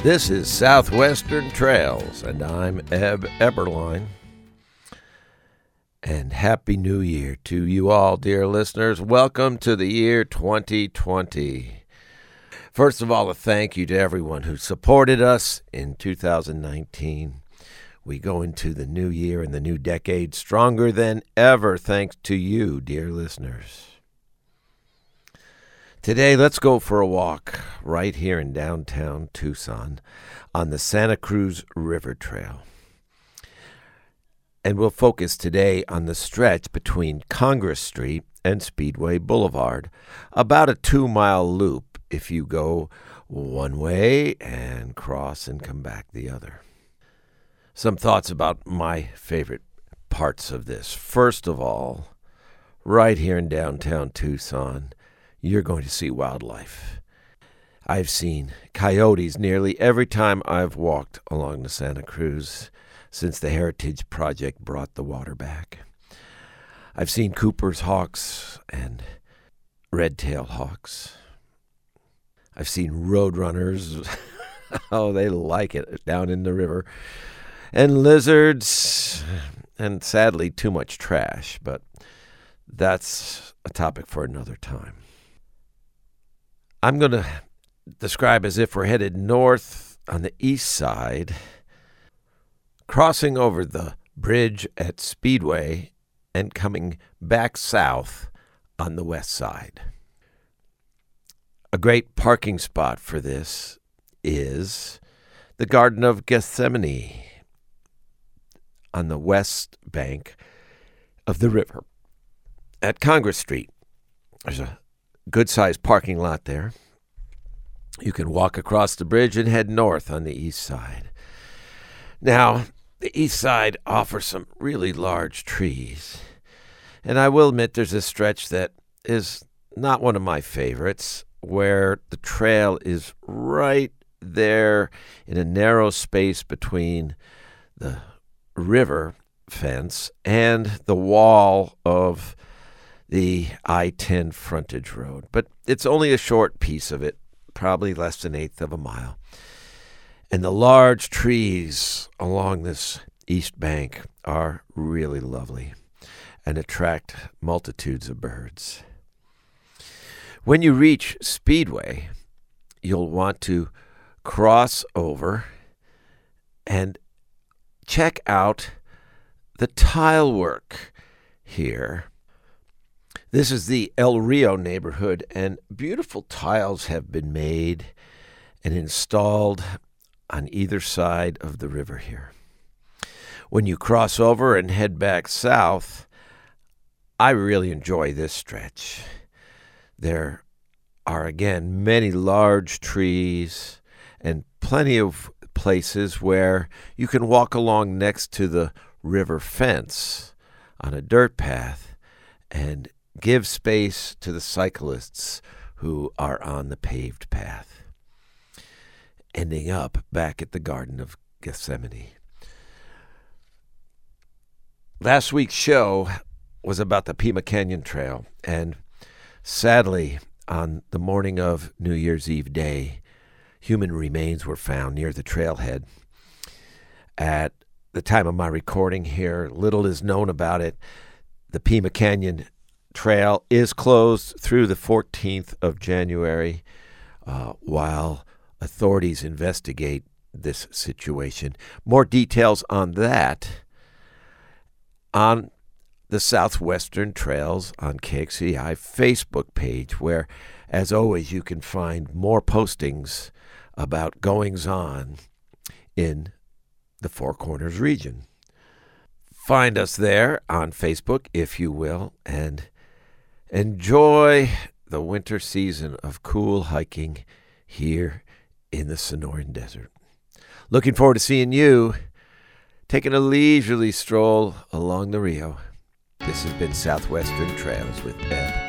This is Southwestern Trails, and I'm Eb Eberline. And Happy New Year to you all, dear listeners. Welcome to the year 2020. First of all, a thank you to everyone who supported us in 2019. We go into the new year and the new decade stronger than ever, thanks to you, dear listeners. Today, let's go for a walk right here in downtown Tucson on the Santa Cruz River Trail. And we'll focus today on the stretch between Congress Street and Speedway Boulevard, about a 2-mile loop if you go one way and cross and come back the other. Some thoughts about my favorite parts of this. First of all, right here in downtown Tucson, you're going to see wildlife. I've seen coyotes nearly every time I've walked along the Santa Cruz since the Heritage Project brought the water back. I've seen Cooper's hawks and red-tailed hawks. I've seen roadrunners. Oh, they like it down in the river. And lizards, and sadly too much trash, but that's a topic for another time. I'm going to describe as if we're headed north on the east side, crossing over the bridge at Speedway and coming back south on the west side. A great parking spot for this is the Garden of Gethsemane on the west bank of the river at Congress Street. There's a good-sized parking lot there. You can walk across the bridge and head north on the east side. Now, the east side offers some really large trees. And I will admit there's a stretch that is not one of my favorites, where the trail is right there in a narrow space between the river fence and the wall of the I-10 frontage road. But it's only a short piece of it, probably less than 1/8 of a mile. And the large trees along this east bank are really lovely and attract multitudes of birds. When you reach Speedway, you'll want to cross over and check out the tile work here. This is the El Rio neighborhood, and beautiful tiles have been made and installed on either side of the river here. When you cross over and head back south, I really enjoy this stretch. There are, again, many large trees and plenty of places where you can walk along next to the river fence on a dirt path and give space to the cyclists who are on the paved path, ending up back at the Garden of Gethsemane. Last week's show was about the Pima Canyon Trail, and sadly, on the morning of New Year's Eve day, human remains were found near the trailhead. At the time of my recording here, little is known about it. The Pima Canyon Trail is closed through the 14th of January while authorities investigate this situation. More details on that on the Southwestern Trails on KXCI Facebook page, where, as always, you can find more postings about goings-on in the Four Corners region. Find us there on Facebook, if you will, and enjoy the winter season of cool hiking here in the Sonoran Desert. Looking forward to seeing you taking a leisurely stroll along the Rio. This has been Southwestern Trails with Ed.